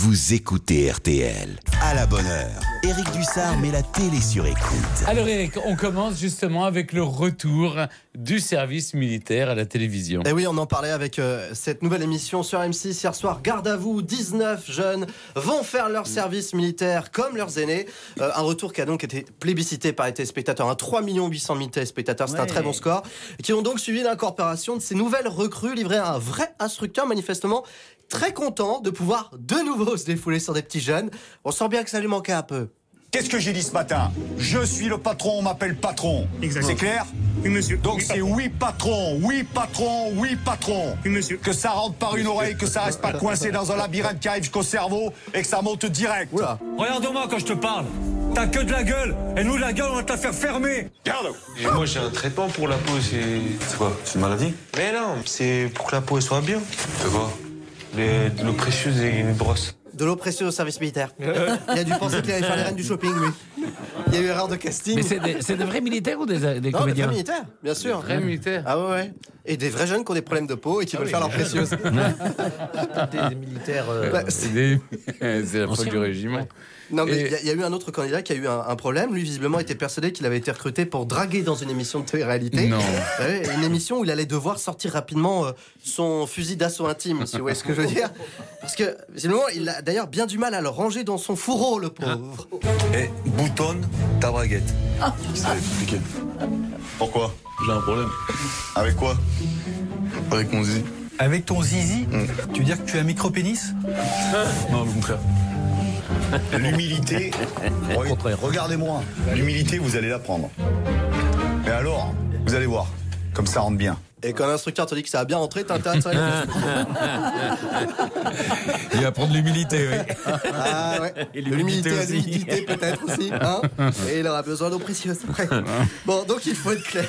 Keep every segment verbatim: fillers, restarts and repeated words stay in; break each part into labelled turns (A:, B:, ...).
A: vous écoutez R T L. À la bonne heure, Éric Dussard met la télé sur écoute.
B: Alors Éric, on commence justement avec le retour du service militaire à la télévision.
C: Et oui, on en parlait avec euh, cette nouvelle émission sur M six hier soir. Garde à vous, dix-neuf jeunes vont faire leur service militaire comme leurs aînés. Euh, un retour qui a donc été plébiscité par les téléspectateurs. Hein, trois millions huit cent mille téléspectateurs, c'est ouais. un très bon score. Qui ont donc suivi l'incorporation de ces nouvelles recrues livrées à un vrai instructeur, manifestement très content de pouvoir de nouveau se défouler sur des petits jeunes. On sent bien que ça lui manquait un peu.
D: Qu'est-ce que j'ai dit ce matin? Je suis le patron, on m'appelle patron. Exactement. C'est clair?
E: Oui, monsieur.
D: Donc
E: oui,
D: c'est
E: patron.
D: oui patron, oui patron, oui patron.
E: Oui, monsieur.
D: Que ça rentre par une oreille, que ça reste pas coincé dans un labyrinthe qui arrive jusqu'au cerveau et que ça monte direct.
C: Oula.
E: Regarde-moi quand je te parle. T'as que de la gueule. Et nous, la gueule, on va te la faire fermer.
D: Garde.
F: Et moi, j'ai un traitement pour la peau. C'est, c'est quoi? C'est une maladie? Mais non, c'est pour que la peau elle soit bien. C'est quoi? Les, de l'eau précieuse et une brosse.
C: De l'eau précieuse au service militaire. Il a dû penser qu'il allait faire les reines du shopping, lui. Il y a eu erreur de casting.
B: Mais c'est des, c'est des vrais militaires ou des, des
C: non,
B: comédiens?
C: des vrais militaires, bien sûr.
B: Des vrais militaires.
C: Ah ouais, ouais. Et des vrais jeunes qui ont des problèmes de peau et qui ah veulent oui, faire leur précieuse.
G: des, des militaires. Euh,
C: bah,
B: c'est, des... c'est la faute du régiment. Ouais.
C: Non, mais il
B: et...
C: y, y a eu un autre candidat qui a eu un, un problème. Lui, visiblement, était persuadé qu'il avait été recruté pour draguer dans une émission de télé-réalité.
B: Non.
C: Ouais, une émission où il allait devoir sortir rapidement euh, son fusil d'assaut intime, si vous voyez ce que je veux dire. Parce que, visiblement, il a d'ailleurs bien du mal à le ranger dans son fourreau, le pauvre.
F: Et boutonne ta braguette.
D: Ah. C'est compliqué. Pourquoi?
F: J'ai un problème.
D: Avec quoi?
F: Avec mon zizi.
H: Avec ton zizi mmh. Tu veux dire que tu as un micro-pénis?
F: Non, au contraire.
D: L'humilité, regardez-moi, l'humilité vous allez l'apprendre. Mais alors, vous allez voir, comme ça rentre bien.
C: Et quand l'instructeur te dit que ça a bien rentré, t'as intérêt à
B: Il va prendre l'humilité, oui.
C: Ah ouais. Et l'humilité, l'humilité, l'humilité peut-être aussi. Hein, et il aura besoin d'eau précieuse après. Bon, donc il faut être clair.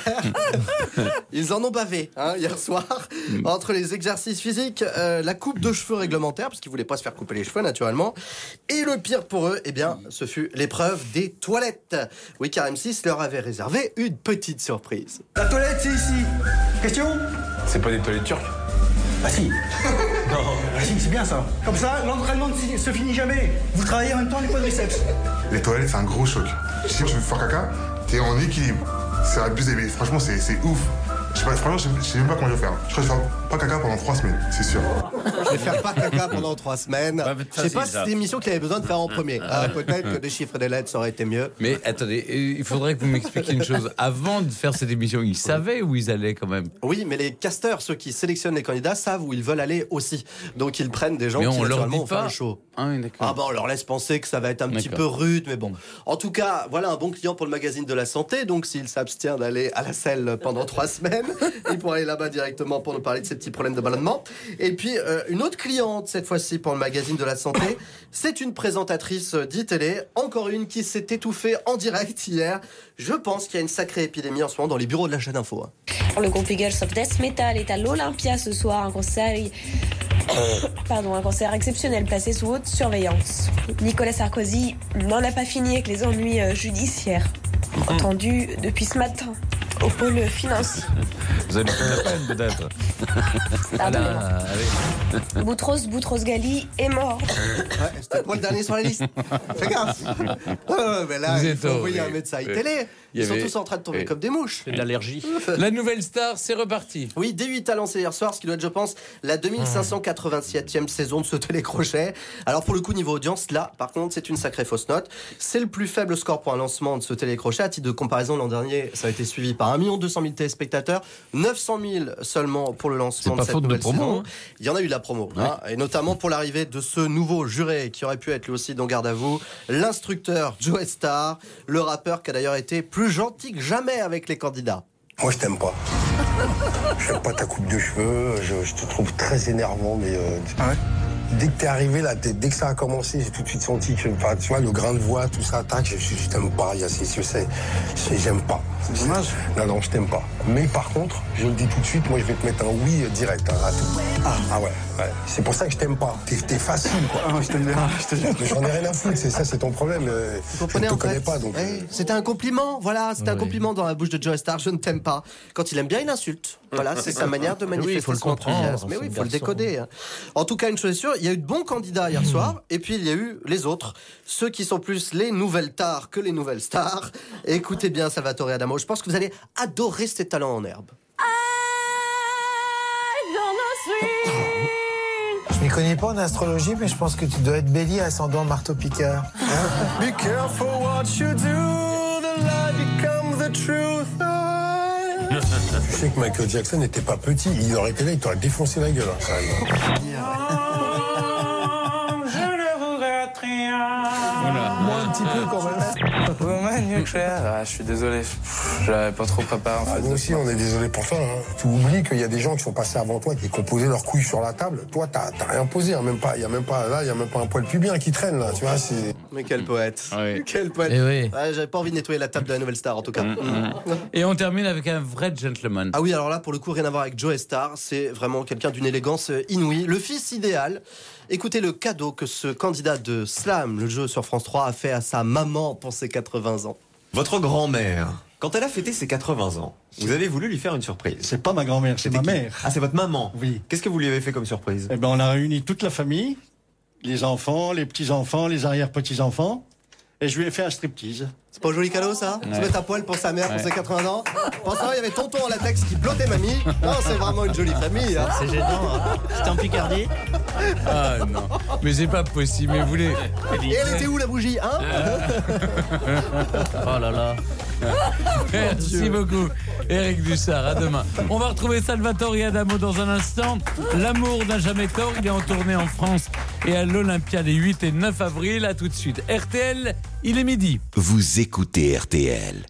C: Ils en ont bavé hein, hier soir. Entre les exercices physiques, euh, la coupe de cheveux réglementaire, parce qu'ils voulaient pas se faire couper les cheveux naturellement. Et le pire pour eux, eh bien, ce fut l'épreuve des toilettes. Oui, car M six leur avait réservé une petite surprise.
E: La toilette, c'est ici. Question?
F: C'est pas des toilettes turques?
E: Ah si. Non, ah si, c'est bien ça. Comme ça, l'entraînement ne se finit jamais. Vous travaillez en même temps les quadriceps.
I: Les toilettes, c'est un gros choc. Si tu veux faire caca, t'es en équilibre. C'est abusé, mais franchement, c'est, c'est ouf. Je sais pas, franchement, je sais même pas comment je vais faire. Je crois que je vais faire pas caca pendant trois semaines, c'est sûr.
C: Je vais faire pas caca pendant trois semaines. Bah, je sais pas si c'était l'émission qu'il avait besoin de faire en premier. Ah, peut-être que des chiffres et des lettres, ça aurait été mieux.
B: Mais attendez, il faudrait que vous m'expliquiez une chose. Avant de faire cette émission, ils savaient où ils allaient quand même.
C: Oui, mais les casteurs, ceux qui sélectionnent les candidats, savent où ils veulent aller aussi. Donc ils prennent des gens
B: mais
C: qui naturellement
B: vont
C: faire le show.
B: Ah, oui,
C: ah bah on leur laisse penser que ça va être un petit peu rude, mais bon. En tout cas, voilà un bon client pour le magazine de la santé. Donc s'il s'abstient d'aller à la selle pendant trois semaines, il pourra aller là-bas directement pour nous parler de ces petits problèmes de ballonnement. Et puis euh, une autre cliente cette fois-ci pour le magazine de la santé, c'est une présentatrice d'e-télé, encore une qui s'est étouffée en direct hier. Je pense qu'il y a une sacrée épidémie en ce moment dans les bureaux de la chaîne Info. Hein.
J: Le groupe Eagles of Death Metal est à l'Olympia ce soir, un concert, pardon, un concert exceptionnel placé sous haute surveillance. Nicolas Sarkozy n'en a pas fini avec les ennuis judiciaires entendus depuis ce matin au pôle financier.
B: Vous allez faire la peine peut-être.
J: Voilà, Boutros Boutros Ghali est mort.
C: Ouais, c'était pas le dernier sur la liste. Fais gaffe. Oh, mais là, vous il faut envoyer un médecin télé. Ils avait... sont tous en train de tomber oui. comme des mouches.
G: C'est de l'allergie.
B: La nouvelle star, c'est reparti.
C: Oui, D huit a lancé hier soir, ce qui doit être, je pense, la deux mille cinq cent quatre-vingt-septième saison de ce télécrochet. Alors pour le coup, niveau audience, là, par contre, c'est une sacrée fausse note. C'est le plus faible score pour un lancement de ce télécrochet. À titre de comparaison, l'an dernier, ça a été suivi par un million deux cent mille téléspectateurs, neuf cent mille seulement pour le lancement de cette nouvelle de promo, saison. Hein. Il y en a eu de la promo, ouais. hein, et notamment pour l'arrivée de ce nouveau juré qui aurait pu être lui aussi dans Garde à vous, l'instructeur Joe Star, le rappeur qui a d'ailleurs été plus gentil que jamais avec les candidats.
K: Moi je t'aime pas. J'aime pas ta coupe de cheveux, je, je te trouve très énervant, mais euh, ah ouais dès que t'es arrivé là, t'es, dès que ça a commencé, j'ai tout de suite senti que, enfin, tu vois, le grain de voix, tout ça, tac, je, je, je t'aime pas, il y a, c'est, je sais, j'aime pas.
D: C'est dommage.
K: Non, non, je t'aime pas. Mais par contre, je le dis tout de suite, moi je vais te mettre un oui direct, hein, à tout. Ah, ah ouais, ouais. C'est pour ça que je t'aime pas. T'es, t'es facile, quoi.
D: Ah, je t'aime bien, je t'aime bien.
K: J'en ai rien à foutre, c'est ça, c'est ton problème.
C: Vous comprenez,
K: je ne te
C: en
K: connais
C: fait,
K: pas, donc.
C: Hey, c'était un compliment, voilà, c'était oui. un compliment dans la bouche de Joe Star, je ne t'aime pas. Quand il aime bien, il insulte. Voilà, c'est sa manière de manifester oui, son enthousiasme. Mais oui, il faut le décoder. Hein. En tout cas, une chose est sûre, il y a eu de bons candidats hier soir, et puis il y a eu les autres, ceux qui sont plus les nouvelles stars que les nouvelles stars. Écoutez bien Salvatore Adamo, je pense que vous allez adorer ces talents en herbe.
L: Je m'y connais pas en astrologie, mais je pense que tu dois être bélier ascendant marteau-piqueur. Be careful what you do, the lie becomes the truth.
K: Tu sais que Michael Jackson n'était pas petit, il aurait été là, il t'aurait défoncé la gueule. Hein,
F: Je ne regrette rien.
L: Moi un petit peu quand même.
F: Woman, you care. Ah, je suis désolé, j'avais pas trop préparé. En fait.
K: Ah, nous aussi, on est désolé pour toi. Hein. Tu oublies qu'il y a des gens qui sont passés avant toi, qui ont posé leurs couilles sur la table. Toi, t'as, t'as rien posé. Hein. Même pas, il y a même pas là, il y a même pas un poil pubien qui traîne là. Tu vois, c'est.
C: Mais quel poète.
B: Oui.
C: Quel poète.
B: Et oui.
C: Ah, j'avais pas envie de nettoyer la table de la nouvelle star en tout cas.
B: Mmh, mmh. Et on termine avec un vrai gentleman.
C: Ah oui, alors là, pour le coup, rien à voir avec Joe Star. C'est vraiment quelqu'un d'une élégance inouïe. Le fils idéal. Écoutez le cadeau que ce candidat de Slam, le jeu sur France trois, a fait à sa maman pour ses quatre-vingts ans.
M: Votre grand-mère, quand elle a fêté ses quatre-vingts ans, vous avez voulu lui faire une surprise.
E: C'est pas ma grand-mère, c'est ma
M: qui
E: mère.
M: Ah, c'est votre maman.
E: Oui.
M: Qu'est-ce que vous lui avez fait comme surprise?
E: Eh ben, on a réuni toute la famille, les enfants, les petits-enfants, les arrière-petits-enfants, et je lui ai fait un striptease.
C: C'est pas un joli cadeau ça?
E: Ouais.
C: Se mettre à poil pour sa mère pour
E: Ouais.
C: ses quatre-vingts ans. Pour ça, il y avait tonton en latex qui blottait mamie. Non, c'est vraiment une jolie famille. Hein.
G: C'est gênant. Hein. C'était en Picardie.
B: Ah non, mais c'est pas possible. Mais vous voulez...
C: Et elle était où la bougie, hein?
G: Oh là là.
B: Merci beaucoup, Eric Dussard. À demain. On va retrouver Salvatore Adamo dans un instant. L'amour n'a jamais tort. Il est en tournée en France et à l'Olympia les huit et neuf avril. À tout de suite. R T L, il est midi.
A: Vous écoutez R T L.